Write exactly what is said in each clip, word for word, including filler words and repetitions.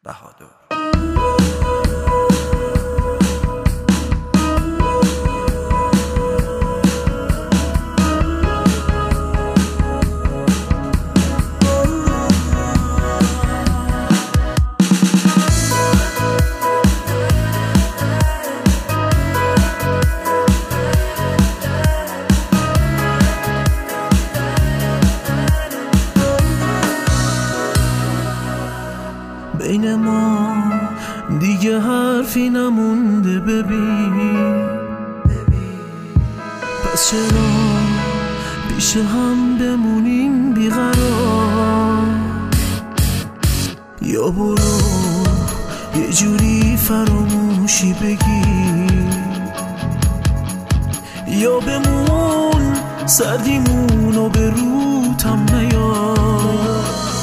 بهادر. بین ما دیگه حرفی نمونده ببین، پس چرا پیش هم بمونیم بیقرار؟ یا برو یه جوری فراموشی بگی، یا بمون سردیمونو به روتم نیار.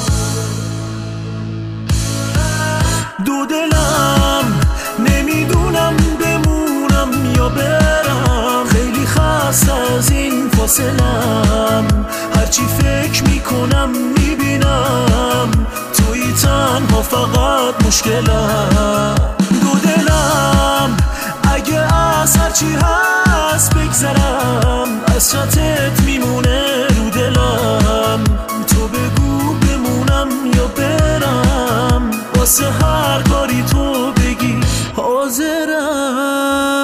دو دلم نمیدونم بمونم یا برم، خیلی خسته از این فاصلم، هرچی فکر میکنم میبینم توی تنها فقط مشکلم. دو دلم اگه از هرچی هست بگذرم، از چتت میمونه رو دلم، تو بگو بمونم یا برم، واسه هر کاری تو بگی حاضرم.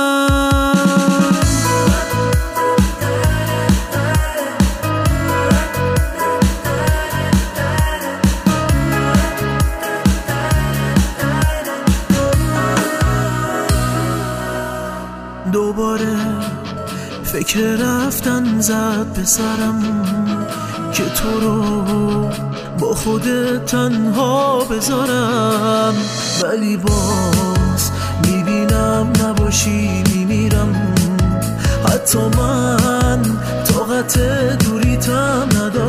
دوباره فکر رفتن زد به سرم که تو رو با خودت تنها بذارم، ولی باز میبینم نباشی میمیرم، حتی من طاقت دوریتم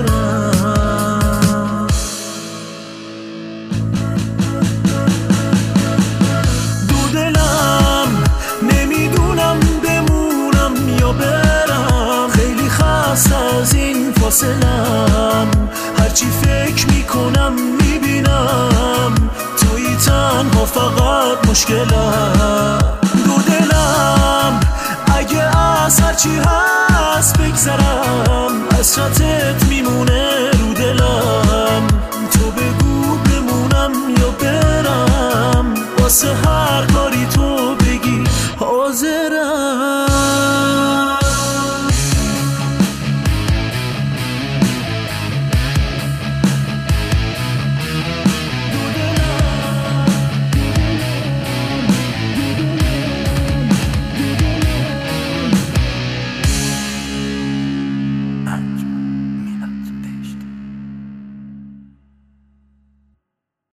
ندارم. دو دلم نمیدونم بمونم یا برم، خیلی خسته از این فاصلم، هرچی فکر میکنم میبینم توی تنها فقط مشکلم. دو دلم اگه از هرچی هست بگذرم، از چتت میمونه